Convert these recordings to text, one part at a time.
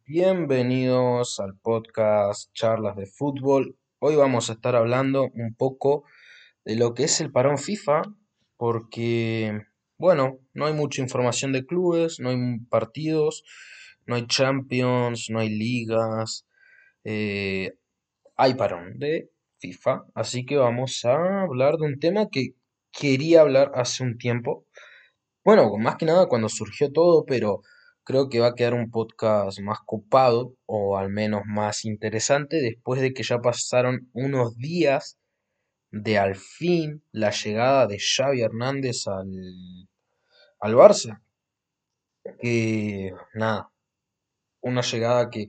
Bienvenidos al podcast Charlas de Fútbol. Hoy vamos a estar hablando un poco de lo que es el parón FIFA, porque, bueno, no hay mucha información de clubes, no hay partidos, no hay Champions, no hay ligas, eh, hay parón de FIFA, así que vamos a hablar de un tema que quería hablar hace un tiempo, bueno, más que nada cuando surgió todo, pero creo que va a quedar un podcast más copado o al menos más interesante después de que ya pasaron unos días de al fin la llegada de Xavi Hernández al Barça. Que nada, una llegada que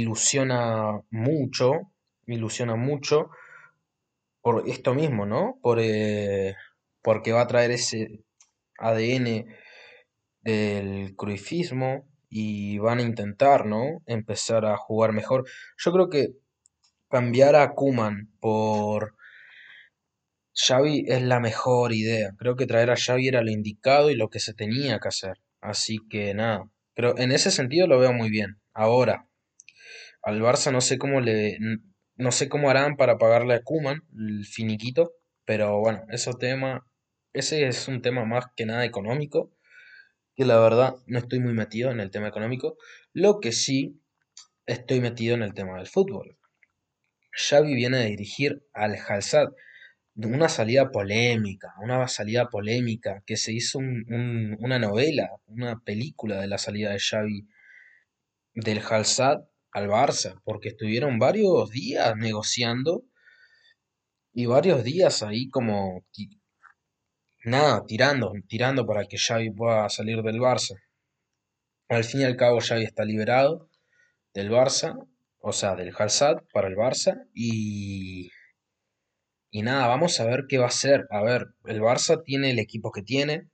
ilusiona mucho por esto mismo, ¿no? Porque va a traer ese ADN del cruifismo y van a intentar, ¿no? Empezar a jugar mejor. Yo creo que cambiar a Koeman por Xavi es la mejor idea. Creo que traer a Xavi era lo indicado y lo que se tenía que hacer. Así que nada, creo en ese sentido lo veo muy bien. Ahora, al Barça no sé cómo harán para pagarle a Koeman el finiquito, pero bueno, ese es un tema más que nada económico que la verdad no estoy muy metido en el tema económico. Lo que sí estoy metido en el tema del fútbol. Xavi viene a dirigir al Al de una salida polémica, que se hizo una novela, una película de la salida de Xavi del Al al Barça, porque estuvieron varios días negociando y varios días ahí como nada, tirando para que Xavi pueda salir del Barça. Al fin y al cabo Xavi está liberado del Barça, o sea, del Al para el Barça y nada, vamos a ver qué va a hacer. A ver, el Barça tiene el equipo que tiene,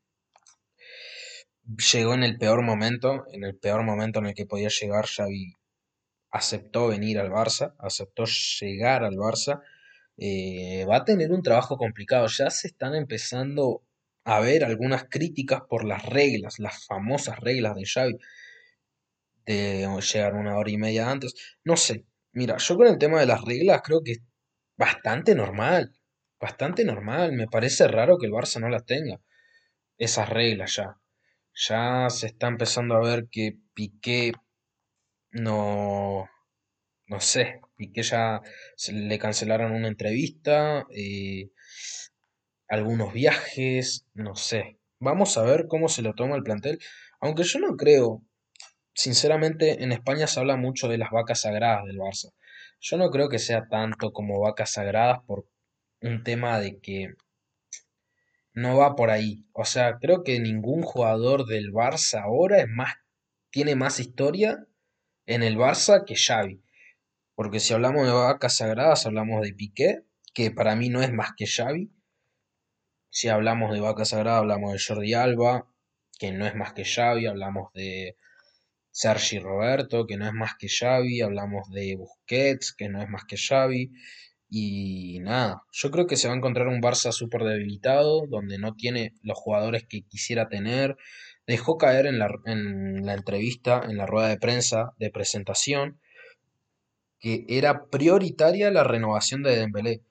llegó en el peor momento en el que podía llegar, Xavi aceptó venir al Barça, aceptó llegar al Barça, va a tener un trabajo complicado, ya se están empezando a ver algunas críticas por las reglas, las famosas reglas de Xavi, de llegar una hora y media antes. No sé, mira, yo con el tema de las reglas creo que es bastante normal, bastante normal. Me parece raro que el Barça no las tenga, esas reglas ya. Ya se está empezando a ver que Piqué no, no sé, Piqué ya le cancelaron una entrevista, algunos viajes, no sé. Vamos a ver cómo se lo toma el plantel, aunque yo no creo. Sinceramente, en España se habla mucho de las vacas sagradas del Barça. Yo no creo que sea tanto como vacas sagradas por un tema de que no va por ahí. O sea, creo que ningún jugador del Barça ahora tiene más historia en el Barça que Xavi. Porque si hablamos de vacas sagradas, hablamos de Piqué, que para mí no es más que Xavi. Si hablamos de vacas sagradas, hablamos de Jordi Alba, que no es más que Xavi. Hablamos de Sergi Roberto, que no es más que Xavi, hablamos de Busquets, que no es más que Xavi, y nada, yo creo que se va a encontrar un Barça súper debilitado, donde no tiene los jugadores que quisiera tener. Dejó caer en la entrevista, en la rueda de prensa de presentación, que era prioritaria la renovación de Dembélé,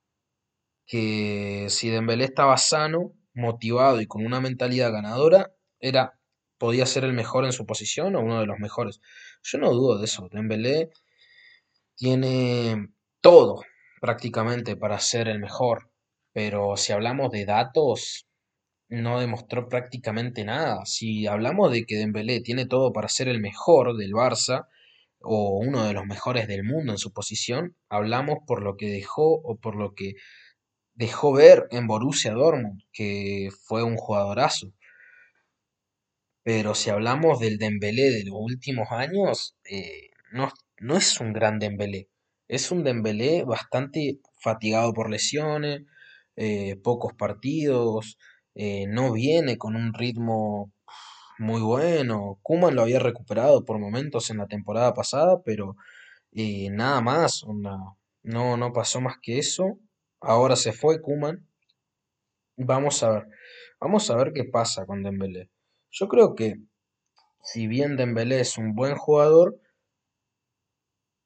que si Dembélé estaba sano, motivado y con una mentalidad ganadora, podía ser el mejor en su posición o uno de los mejores. Yo no dudo de eso. Dembélé tiene todo prácticamente para ser el mejor, pero si hablamos de datos, no demostró prácticamente nada. Si hablamos de que Dembélé tiene todo para ser el mejor del Barça o uno de los mejores del mundo en su posición, hablamos por lo que dejó o por lo que dejó ver en Borussia Dortmund, que fue un jugadorazo. Pero si hablamos del Dembélé de los últimos años, no es un gran Dembélé. Es un Dembélé bastante fatigado por lesiones, pocos partidos, no viene con un ritmo muy bueno. Koeman lo había recuperado por momentos en la temporada pasada, pero nada más, onda, no pasó más que eso. Ahora se fue Koeman. Vamos a ver, vamos a ver qué pasa con Dembélé. Yo creo que si bien Dembélé es un buen jugador,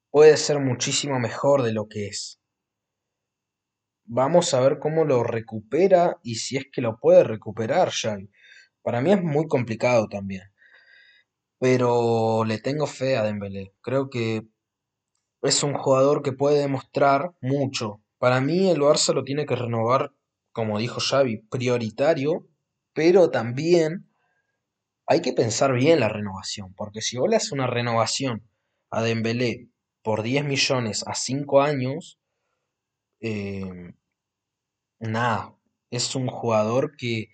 puede ser muchísimo mejor de lo que es. Vamos a ver cómo lo recupera y si es que lo puede recuperar Xavi. Para mí es muy complicado también, pero le tengo fe a Dembélé. Creo que es un jugador que puede demostrar mucho. Para mí el Barça lo tiene que renovar, como dijo Xavi, prioritario, pero también hay que pensar bien la renovación, porque si vos le haces una renovación a Dembélé por 10 millones a 5 años, eh, nada, es un jugador que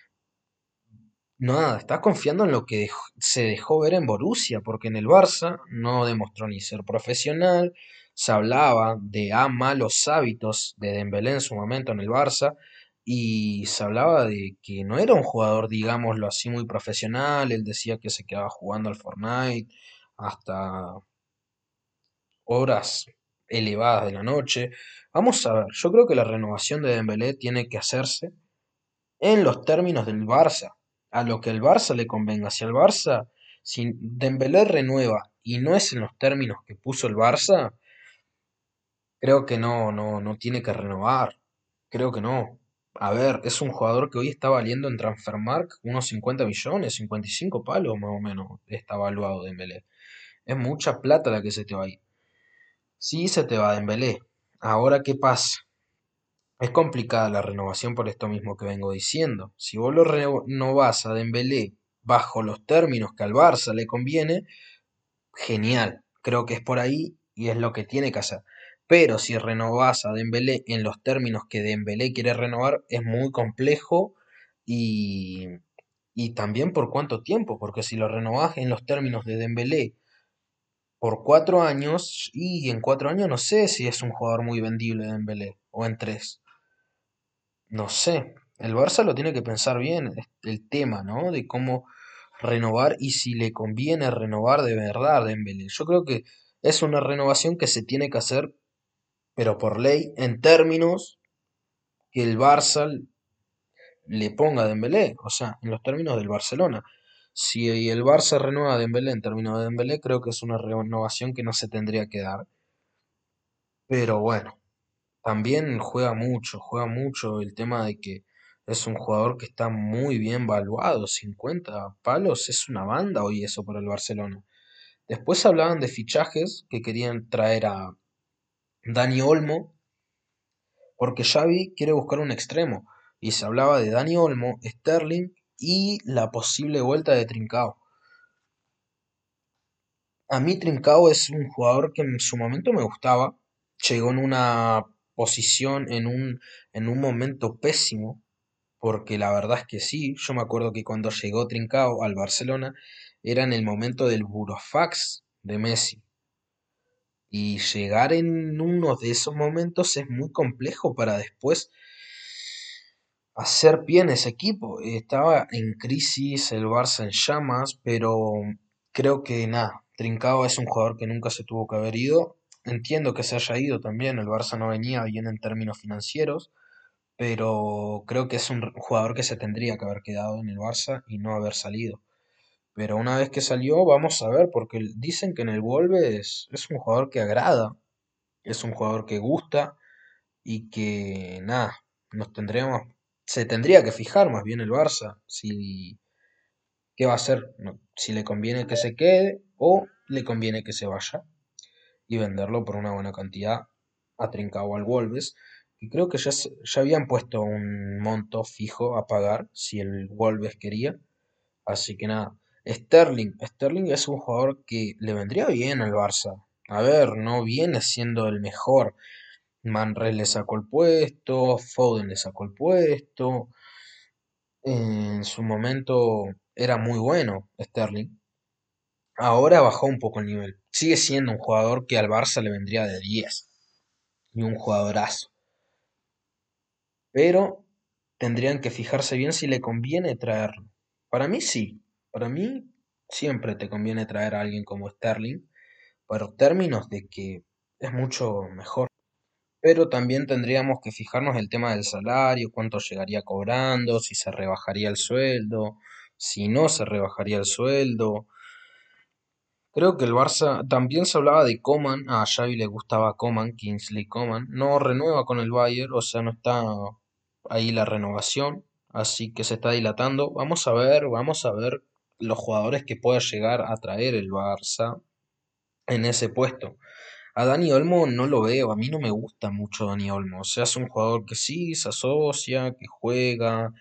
nada, está confiando en lo que se dejó ver en Borussia, porque en el Barça no demostró ni ser profesional, se hablaba de malos hábitos de Dembélé en su momento en el Barça, y se hablaba de que no era un jugador, digámoslo así, muy profesional, él decía que se quedaba jugando al Fortnite hasta horas elevadas de la noche. Vamos a ver, yo creo que la renovación de Dembélé tiene que hacerse en los términos del Barça, a lo que el Barça le convenga. Si el Barça, si Dembélé renueva y no es en los términos que puso el Barça, creo que no tiene que renovar. Creo que no. A ver, es un jugador que hoy está valiendo en Transfermarkt unos 50 millones, 55 palos más o menos, está valuado Dembélé. Es mucha plata la que se te va a ir. Sí, se te va Dembélé. Ahora, ¿qué pasa? Es complicada la renovación por esto mismo que vengo diciendo. Si vos lo renovás a Dembélé bajo los términos que al Barça le conviene, genial. Creo que es por ahí y es lo que tiene que hacer. Pero si renovás a Dembélé en los términos que Dembélé quiere renovar, es muy complejo y, y también por cuánto tiempo, porque si lo renovás en los términos de Dembélé por 4 años, y en 4 años no sé si es un jugador muy vendible Dembélé, o en tres. No sé, el Barça lo tiene que pensar bien, el tema, ¿no? De cómo renovar y si le conviene renovar de verdad a Dembélé. Yo creo que es una renovación que se tiene que hacer, pero por ley, en términos que el Barça le ponga a Dembélé, o sea, en los términos del Barcelona. Si el Barça renueva a Dembélé en términos de Dembélé, creo que es una renovación que no se tendría que dar. Pero bueno. También juega mucho el tema de que es un jugador que está muy bien valuado, 50 palos es una banda hoy eso por el Barcelona. Después hablaban de fichajes que querían traer a Dani Olmo, porque Xavi quiere buscar un extremo, y se hablaba de Dani Olmo, Sterling y la posible vuelta de Trincao. A mí Trincao es un jugador que en su momento me gustaba, llegó en una posición, en un momento pésimo, porque la verdad es que sí, yo me acuerdo que cuando llegó Trincao al Barcelona era en el momento del burofax de Messi. Y llegar en uno de esos momentos es muy complejo para después hacer pie en ese equipo. Estaba en crisis el Barça en llamas, pero creo que nada, Trincao es un jugador que nunca se tuvo que haber ido. Entiendo que se haya ido también, el Barça no venía bien en términos financieros, pero creo que es un jugador que se tendría que haber quedado en el Barça y no haber salido. Pero una vez que salió, vamos a ver, porque dicen que en el Wolves es un jugador que agrada, es un jugador que gusta y que nada, nos tendríamos, se tendría que fijar más bien el Barça si qué va a hacer, si le conviene que se quede o le conviene que se vaya y venderlo por una buena cantidad a Trincao al Wolves, que creo que ya habían puesto un monto fijo a pagar si el Wolves quería. Así que nada, Sterling es un jugador que le vendría bien al Barça. A ver, no viene siendo el mejor. Manrés le sacó el puesto, Foden le sacó el puesto. En su momento era muy bueno Sterling. Ahora bajó un poco el nivel. Sigue siendo un jugador que al Barça le vendría de 10 y un jugadorazo. Pero tendrían que fijarse bien si le conviene traerlo. Para mí sí. Para mí siempre te conviene traer a alguien como Sterling, por términos de que es mucho mejor. Pero también tendríamos que fijarnos el tema del salario, cuánto llegaría cobrando, si se rebajaría el sueldo, si no se rebajaría el sueldo. Creo que el Barça también se hablaba de Coman, a Xavi le gustaba Coman, Kingsley Coman, no renueva con el Bayern, o sea, no está ahí la renovación, así que se está dilatando. Vamos a ver los jugadores que pueda llegar a traer el Barça en ese puesto. A Dani Olmo no lo veo, a mí no me gusta mucho Dani Olmo, o sea, es un jugador que sí se asocia, que juega.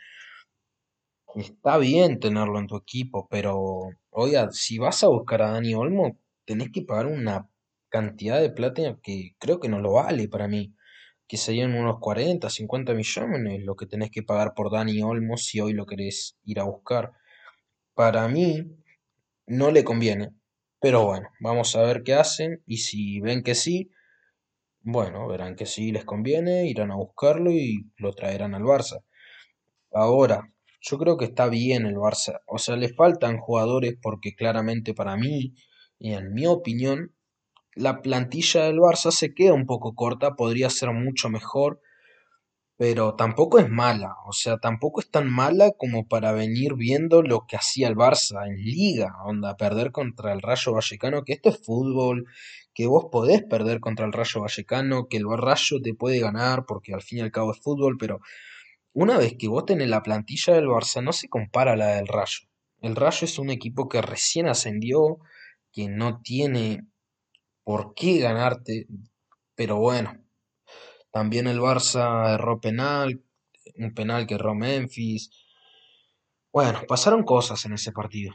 Está bien tenerlo en tu equipo, pero oiga, si vas a buscar a Dani Olmo, tenés que pagar una cantidad de plata que creo que no lo vale para mí, que serían unos 40, 50 millones lo que tenés que pagar por Dani Olmo si hoy lo querés ir a buscar. Para mí no le conviene, pero bueno, vamos a ver qué hacen y si ven que sí, bueno, verán que sí les conviene, irán a buscarlo y lo traerán al Barça. Ahora, yo creo que está bien el Barça. O sea, le faltan jugadores porque claramente para mí, y en mi opinión, la plantilla del Barça se queda un poco corta, podría ser mucho mejor, pero tampoco es mala. O sea, tampoco es tan mala como para venir viendo lo que hacía el Barça en Liga, onda, perder contra el Rayo Vallecano, que esto es fútbol, que vos podés perder contra el Rayo Vallecano, que el Rayo te puede ganar, porque al fin y al cabo es fútbol, pero una vez que vos tenés la plantilla del Barça, no se compara a la del Rayo. El Rayo es un equipo que recién ascendió, que no tiene por qué ganarte, pero bueno, también el Barça erró penal, un penal que erró Memphis. Bueno, pasaron cosas en ese partido,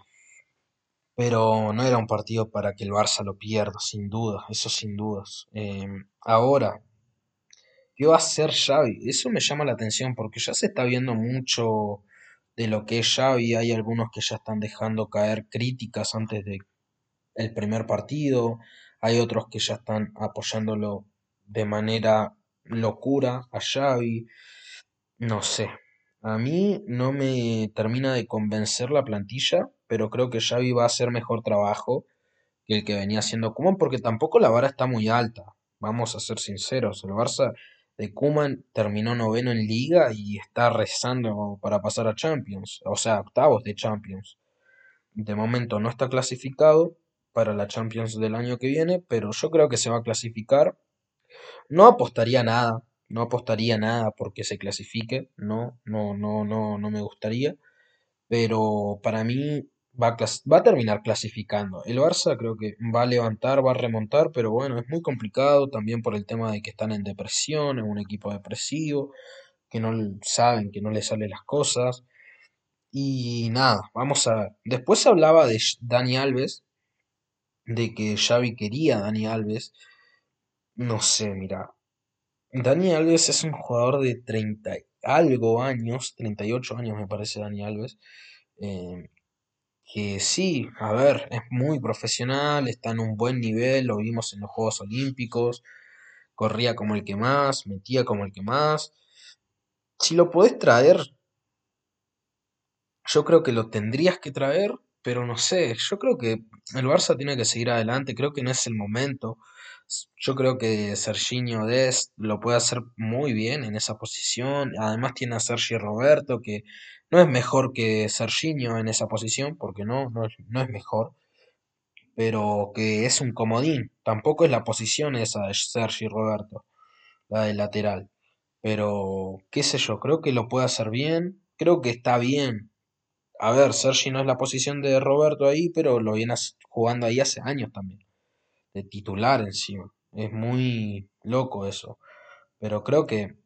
pero no era un partido para que el Barça lo pierda, sin duda, eso sin dudas. Ahora, ¿qué va a hacer Xavi? Eso me llama la atención porque ya se está viendo mucho de lo que es Xavi. Hay algunos que ya están dejando caer críticas antes de el primer partido. Hay otros que ya están apoyándolo de manera locura a Xavi. No sé. A mí no me termina de convencer la plantilla, pero creo que Xavi va a hacer mejor trabajo que el que venía haciendo Koeman, porque tampoco la vara está muy alta. Vamos a ser sinceros, el Barça de Koeman terminó noveno en Liga y está rezando para pasar a Champions, o sea, octavos de Champions. De momento no está clasificado para la Champions del año que viene, pero yo creo que se va a clasificar. No apostaría nada, no apostaría nada porque se clasifique, no me gustaría, pero para mí va a terminar clasificando. El Barça creo que va a levantar, va a remontar, pero bueno, es muy complicado también por el tema de que están en depresión, es un equipo depresivo, que no saben que no les salen las cosas. Y nada, vamos a ver. Después se hablaba de Dani Alves, de que Xavi quería a Dani Alves. No sé, mira. Dani Alves es un jugador de 30 y algo años, 38 años me parece Dani Alves. eh, que sí, a ver, es muy profesional, está en un buen nivel, lo vimos en los Juegos Olímpicos, corría como el que más, metía como el que más. Si lo podés traer, yo creo que lo tendrías que traer, pero no sé, yo creo que el Barça tiene que seguir adelante, creo que no es el momento. Yo creo que Serginho Dest lo puede hacer muy bien en esa posición. Además tiene a Sergi Roberto, que no es mejor que Serginho en esa posición, porque no es mejor, pero que es un comodín. Tampoco es la posición esa de Sergi Roberto, la de lateral. Pero, qué sé yo, creo que lo puede hacer bien, creo que está bien. A ver, Sergi no es la posición de Roberto ahí, pero lo viene jugando ahí hace años también, de titular encima. Es muy loco eso. Pero creo que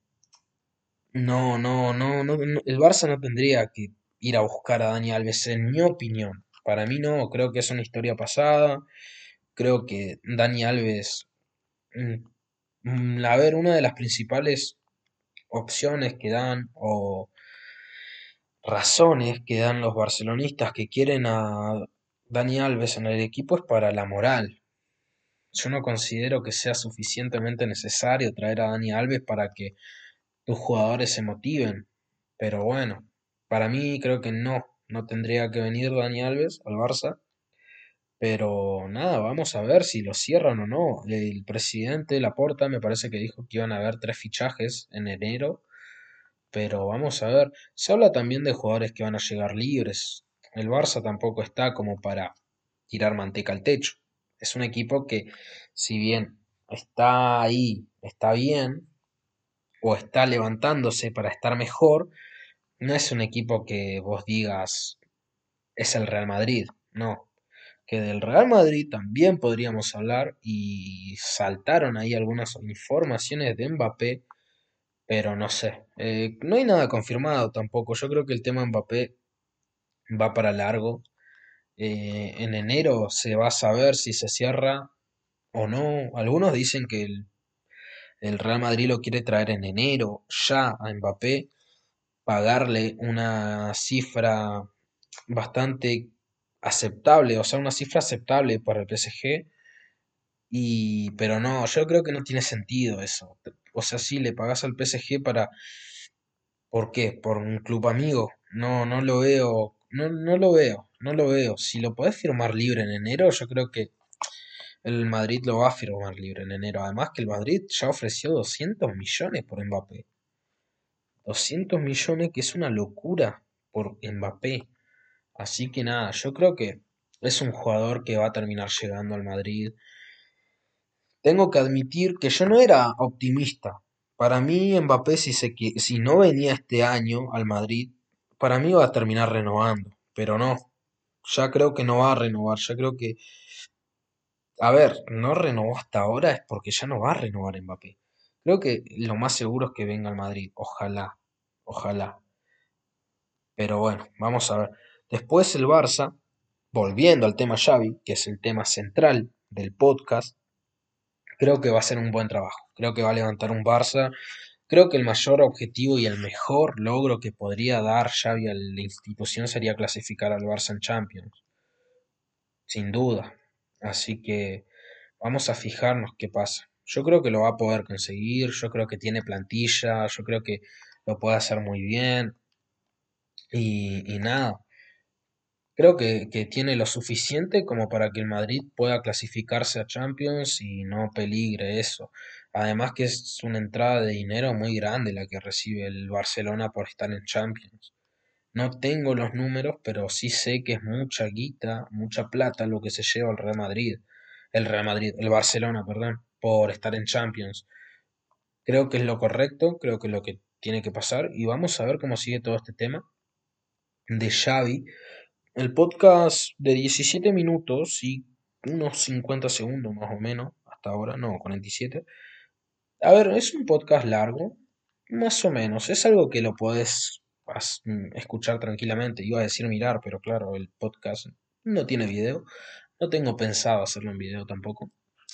el Barça no tendría que ir a buscar a Dani Alves, en mi opinión. Para mí no, creo que es una historia pasada. Creo que Dani Alves, mm, a ver, una de las principales opciones que dan o razones que dan los barcelonistas que quieren a Dani Alves en el equipo es para la moral. Yo no considero que sea suficientemente necesario traer a Dani Alves para que tus jugadores se motiven. Pero bueno, para mí creo que no tendría que venir Dani Alves al Barça. Pero nada, vamos a ver si lo cierran o no. El presidente Laporta me parece que dijo que iban a haber 3 fichajes en enero, pero vamos a ver. Se habla también de jugadores que van a llegar libres. El Barça tampoco está como para tirar manteca al techo. Es un equipo que, si bien está ahí, está bien, o está levantándose para estar mejor, no es un equipo que vos digas es el Real Madrid, no. Que del Real Madrid también podríamos hablar y saltaron ahí algunas informaciones de Mbappé, pero no sé, no hay nada confirmado tampoco. Yo creo que el tema Mbappé va para largo. En enero se va a saber si se cierra o no. Algunos dicen que el Real Madrid lo quiere traer en enero ya a Mbappé, pagarle una cifra bastante aceptable, o sea, una cifra aceptable para el PSG. Y, pero no, yo creo que no tiene sentido eso. O sea, si le pagas al PSG para, ¿por qué? ¿Por un club amigo? No, no lo veo, no lo veo. Si lo podés firmar libre en enero, yo creo que el Madrid lo va a firmar libre en enero. Además que el Madrid ya ofreció 200 millones por Mbappé. 200 millones que es una locura por Mbappé. Así que nada, yo creo que es un jugador que va a terminar llegando al Madrid. Tengo que admitir que yo no era optimista. Para mí, Mbappé, si no venía este año al Madrid, para mí va a terminar renovando. Pero no, ya creo que no va a renovar. Ya creo que, a ver, no renovó hasta ahora es porque ya no va a renovar Mbappé. Creo que lo más seguro es que venga al Madrid. Ojalá, ojalá. Pero bueno, vamos a ver. Después el Barça, volviendo al tema Xavi, que es el tema central del podcast, creo que va a ser un buen trabajo. Creo que va a levantar un Barça. Creo que el mayor objetivo y el mejor logro que podría dar Xavi a la institución sería clasificar al Barça en Champions, sin duda. Así que vamos a fijarnos qué pasa. Yo creo que lo va a poder conseguir, yo creo que tiene plantilla, yo creo que lo puede hacer muy bien y nada. Creo que tiene lo suficiente como para que el Madrid pueda clasificarse a Champions y no peligre eso. Además que es una entrada de dinero muy grande la que recibe el Barcelona por estar en Champions. No tengo los números, pero sí sé que es mucha guita, mucha plata lo que se lleva el Real Madrid, el Barcelona, perdón, por estar en Champions. Creo que es lo correcto, creo que es lo que tiene que pasar y vamos a ver cómo sigue todo este tema de Xavi. El podcast de 17 minutos y unos 50 segundos más o menos, hasta ahora, no, 47. A ver, es un podcast largo, más o menos, es algo que lo podés escuchar tranquilamente. Iba a decir mirar, pero claro, el podcast no tiene video. No tengo pensado hacerlo en video tampoco.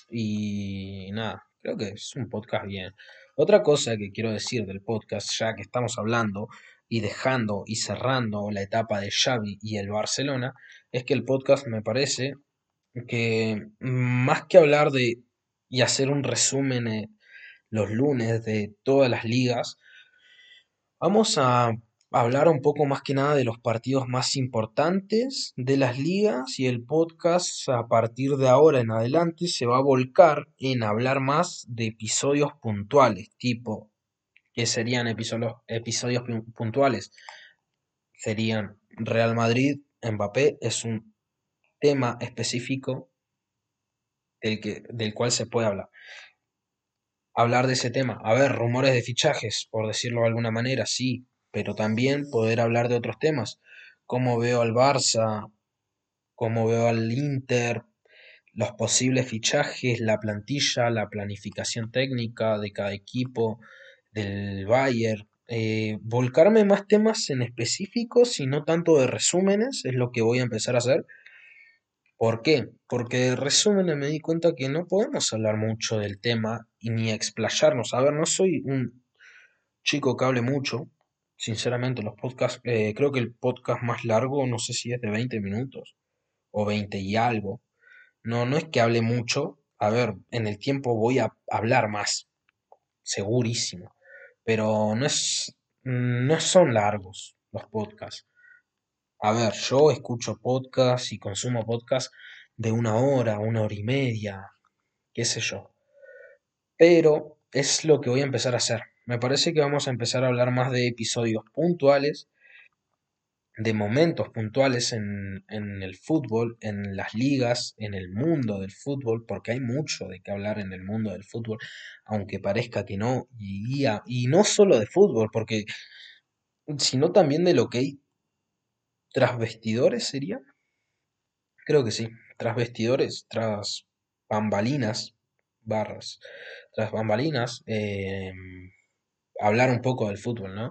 Y nada, creo que es un podcast bien. Otra cosa que quiero decir del podcast, ya que estamos hablando y dejando y cerrando la etapa de Xavi y el Barcelona, es que el podcast me parece que más que hablar de y hacer un resumen los lunes de todas las ligas, vamos a hablar un poco más que nada de los partidos más importantes de las ligas y el podcast a partir de ahora en adelante se va a volcar en hablar más de episodios puntuales, tipo, que serían episodios puntuales? Serían Real Madrid, Mbappé, es un tema específico del cual se puede hablar de ese tema. A ver, rumores de fichajes, por decirlo de alguna manera, sí, pero también poder hablar de otros temas. Cómo veo al Barça, cómo veo al Inter, los posibles fichajes, la plantilla, la planificación técnica de cada equipo, del Bayern. Volcarme más temas en específicos y no tanto de resúmenes, es lo que voy a empezar a hacer. ¿Por qué? Porque de resúmenes me di cuenta que no podemos hablar mucho del tema y ni explayarnos. A ver, no soy un chico que hable mucho. Sinceramente, los podcasts, creo que el podcast más largo, no sé si es de 20 minutos o 20 y algo. No, no es que hable mucho. A ver, en el tiempo voy a hablar más, segurísimo. Pero no son largos los podcasts. A ver, yo escucho podcasts y consumo podcasts de una hora y media, qué sé yo. Pero es lo que voy a empezar a hacer. Me parece que vamos a empezar a hablar más de episodios puntuales de momentos puntuales en el fútbol, en las ligas, en el mundo del fútbol, porque hay mucho de qué hablar en el mundo del fútbol, aunque parezca que no, y no solo de fútbol, porque sino también de lo que hay tras vestidores, ¿sería? Creo que sí, tras vestidores, tras bambalinas, barras, tras bambalinas, hablar un poco del fútbol, ¿no?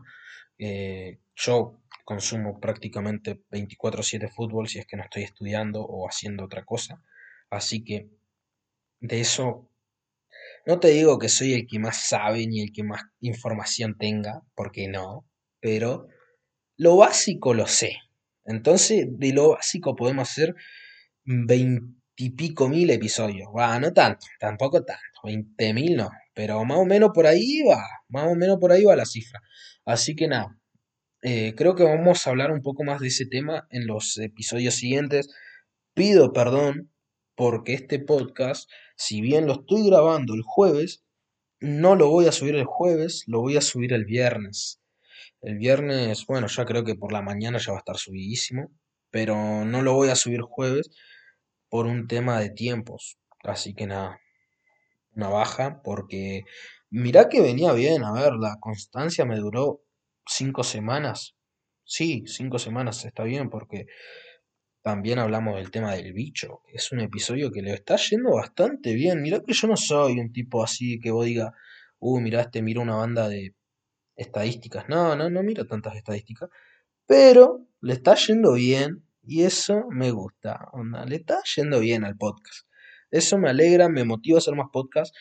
Yo consumo prácticamente 24/7 fútbol si es que no estoy estudiando o haciendo otra cosa. Así que de eso no te digo que soy el que más sabe ni el que más información tenga, porque no, pero lo básico lo sé. Entonces, de lo básico podemos hacer 20 y pico mil episodios. Va, no tanto, tampoco tanto, 20.000 no, pero más o menos por ahí va, más o menos por ahí va la cifra. Así que nada, creo que vamos a hablar un poco más de ese tema en los episodios siguientes. Pido perdón porque este podcast, si bien lo estoy grabando el jueves, no lo voy a subir el jueves, lo voy a subir el viernes. El viernes, bueno, ya creo que por la mañana ya va a estar subidísimo, pero no lo voy a subir jueves por un tema de tiempos. Así que nada, una baja porque mirá que venía bien, a ver, la constancia me duró 5 semanas. Sí, 5 semanas está bien porque también hablamos del tema del bicho. Es un episodio que le está yendo bastante bien. Mirá que yo no soy un tipo así que vos diga, mirá, mira una banda de estadísticas. No, no, no miro tantas estadísticas. Pero le está yendo bien y eso me gusta. Onda, le está yendo bien al podcast. Eso me alegra, me motiva a hacer más podcast.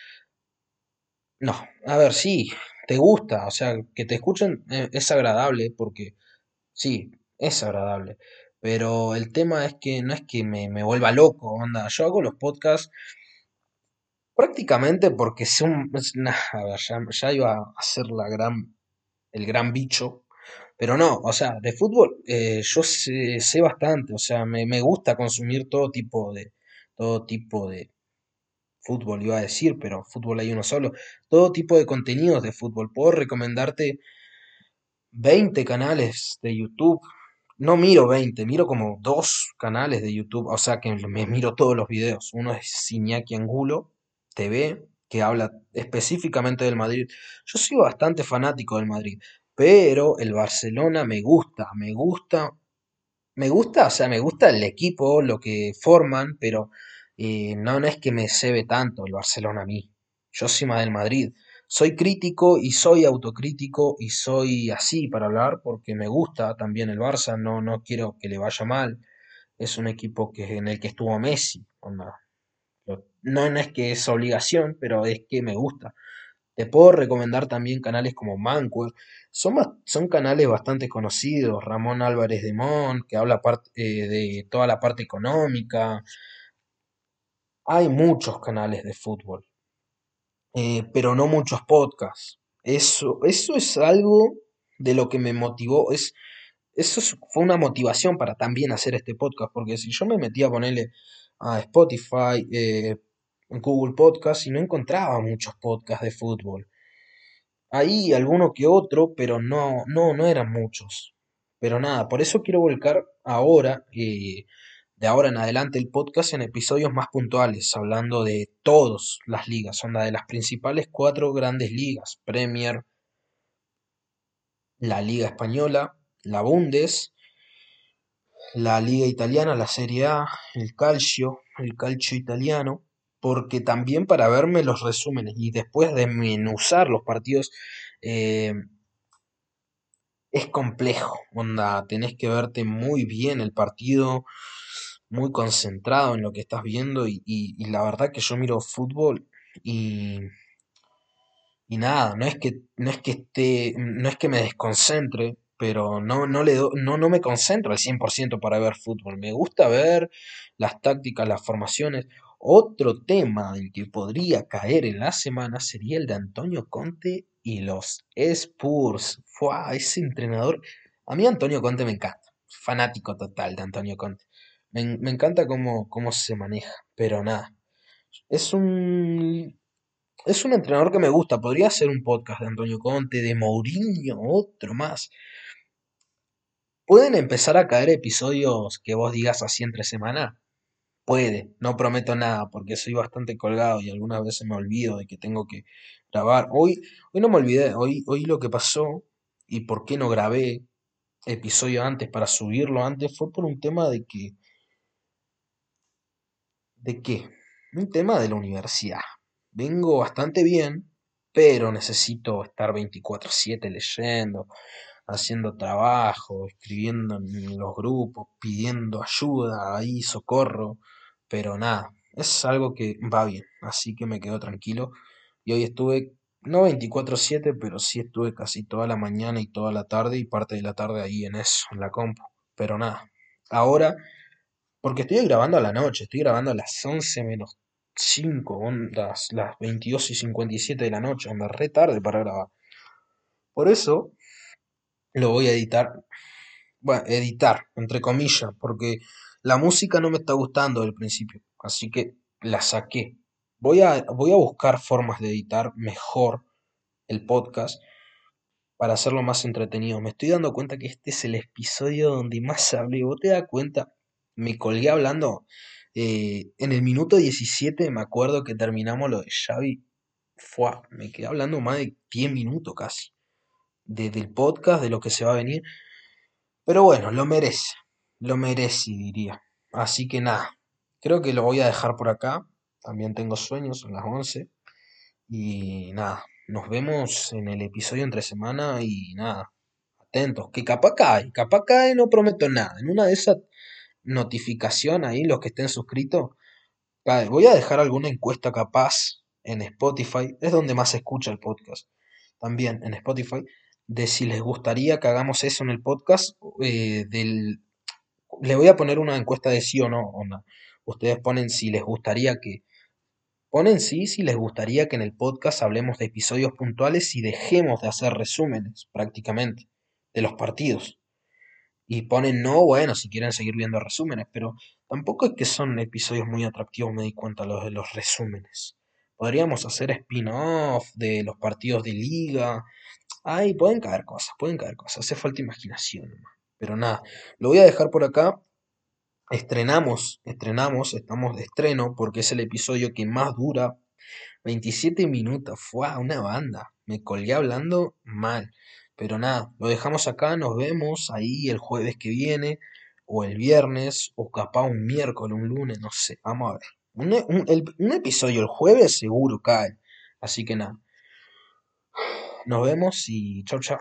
No, a ver, sí, te gusta, o sea, que te escuchen es agradable porque sí, es agradable. Pero el tema es que no es que me vuelva loco, onda. Yo hago los podcasts prácticamente porque son, a ver, ya iba a ser el gran bicho, pero no, o sea, de fútbol yo sé bastante, o sea, me gusta consumir todo tipo de fútbol, iba a decir, pero fútbol hay uno solo, todo tipo de contenidos de fútbol. Puedo recomendarte 20 canales de YouTube. No miro 20, miro como dos canales de YouTube, o sea que me miro todos los videos. Uno es Iñaki Angulo TV, que habla específicamente del Madrid. Yo soy bastante fanático del Madrid, pero el Barcelona me gusta, o sea, me gusta el equipo, lo que forman, pero no, no es que me cebe tanto el Barcelona a mí. Yo soy más del Madrid. Soy crítico y soy autocrítico y soy así para hablar porque me gusta también el Barça, no, no quiero que le vaya mal. Es un equipo en el que estuvo Messi. Onda. No, no es que es obligación, pero es que me gusta. Te puedo recomendar también canales como Manquer. Son canales bastante conocidos. Ramón Álvarez de Mon, que habla de toda la parte económica. Hay muchos canales de fútbol, pero no muchos podcasts. Eso es algo de lo que me motivó. Fue una motivación para también hacer este podcast, porque si yo me metía a ponerle a Spotify, Google Podcast, y no encontraba muchos podcasts de fútbol. Ahí alguno que otro, pero no, no, no eran muchos. Pero nada, por eso quiero volcar ahora, de ahora en adelante, el podcast en episodios más puntuales, hablando de todas las ligas, onda de las principales cuatro grandes ligas: Premier, la Liga Española, la Bundes, la Liga Italiana, la Serie A, el calcio italiano, porque también para verme los resúmenes y después desmenuzar los partidos, eh, es complejo, onda, tenés que verte muy bien el partido, muy concentrado en lo que estás viendo y la verdad que yo miro fútbol y, y nada, no es que me desconcentre, pero no me concentro al 100% para ver fútbol. Me gusta ver las tácticas, las formaciones. Otro tema del que podría caer en la semana sería el de Antonio Conte y los Spurs. Fua, ese entrenador. A mí Antonio Conte me encanta. Fanático total de Antonio Conte. Me encanta cómo se maneja, pero nada. Es un es un entrenador que me gusta. Podría ser un podcast de Antonio Conte, de Mourinho, otro más. ¿Pueden empezar a caer episodios que vos digas así entre semana? Puede, no prometo nada porque soy bastante colgado y algunas veces me olvido de que tengo que grabar. Hoy no me olvidé, hoy lo que pasó y por qué no grabé episodio antes para subirlo antes fue por un tema ¿de qué? Un tema de la universidad. Vengo bastante bien, pero necesito estar 24/7 leyendo, haciendo trabajo, escribiendo en los grupos, pidiendo ayuda, ahí socorro, pero nada, es algo que va bien, así que me quedo tranquilo. Y hoy estuve, no 24/7, pero sí estuve casi toda la mañana y toda la tarde y parte de la tarde ahí en eso, en la compu. Pero nada, ahora, porque estoy grabando a la noche, estoy grabando a las 11 menos 5 ondas, las 22:57 de la noche, onda re tarde para grabar. Por eso lo voy a editar, bueno, editar, entre comillas, porque la música no me está gustando del principio, así que la saqué. Voy a buscar formas de editar mejor el podcast para hacerlo más entretenido. Me estoy dando cuenta que este es el episodio donde más hablé. ¿Vos te das cuenta? Me colgué hablando. En el minuto 17 me acuerdo que terminamos lo de Xavi. Me quedé hablando más de 10 minutos casi. Del podcast, de lo que se va a venir. Pero bueno, lo merece, diría. Así que nada, creo que lo voy a dejar por acá. También tengo sueños, son las 11. Y nada, nos vemos en el episodio entre semana y nada, atentos, que capaz cae, no prometo nada. En una de esas notificaciones ahí, los que estén suscritos, cae. Voy a dejar alguna encuesta capaz en Spotify, es donde más se escucha el podcast. También en Spotify, de si les gustaría que hagamos eso en el podcast, le voy a poner una encuesta de sí o no, onda. Ustedes ponen si les gustaría que, ponen sí si les gustaría que en el podcast hablemos de episodios puntuales y dejemos de hacer resúmenes, prácticamente, de los partidos. Y ponen no, bueno, si quieren seguir viendo resúmenes, pero tampoco es que son episodios muy atractivos, me di cuenta, los de los resúmenes. Podríamos hacer spin-off de los partidos de liga. Ay, pueden caer cosas, hace falta imaginación nomás. Pero nada, lo voy a dejar por acá. Estamos de estreno porque es el episodio que más dura, 27 minutos. Fue una banda. Me colgué hablando mal. Pero nada, lo dejamos acá, nos vemos ahí el jueves que viene, o el viernes, o capaz un miércoles, un lunes, no sé. Vamos a ver. Un episodio el jueves seguro cae. Así que nada, nos vemos y chau chau.